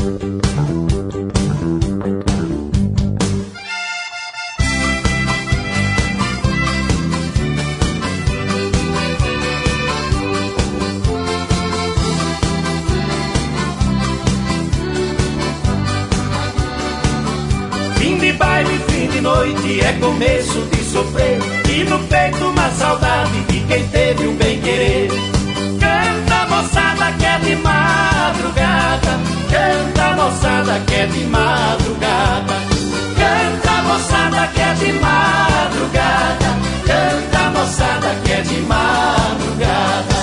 Fim de baile, fim de noite, é começo de sofrer. E no peito uma saudade de quem teve um bem-querer. Canta moçada que é de madrugada, canta moçada que é de madrugada, canta moçada que é de madrugada, canta moçada que é de madrugada.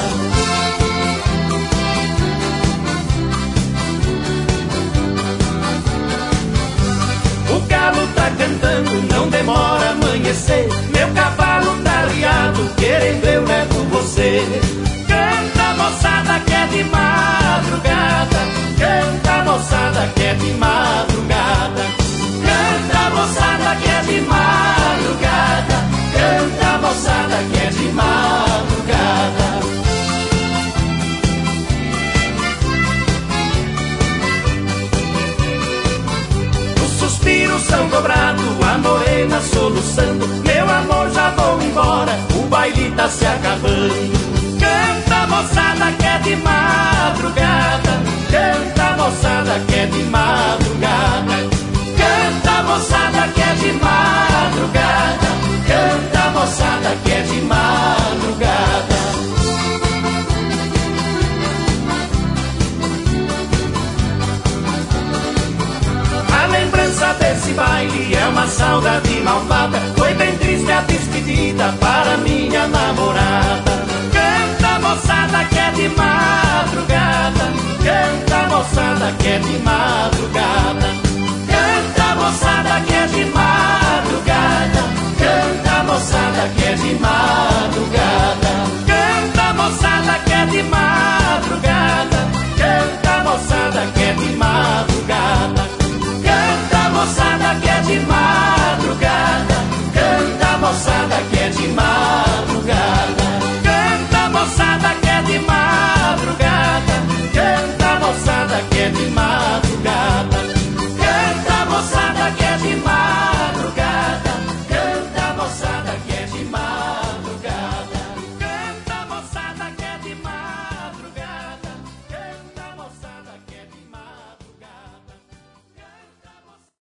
O galo tá cantando, não demora a amanhecer. Meu cavalo tá arriado, querendo eu levo você. Canta moçada que é de madrugada, canta moçada que é de madrugada, canta moçada que é de madrugada, canta moçada que é de madrugada. Suspiros são dobrados, a morena soluçando. Meu amor, já vou embora, o baile tá se acabando. Canta moçada que é de madrugada, canta moçada que é de madrugada, canta moçada que é de madrugada, canta moçada que é de madrugada. A lembrança desse baile é uma saudade malvada. Foi bem triste a despedida para minha namorada. Canta moçada que é de madrugada,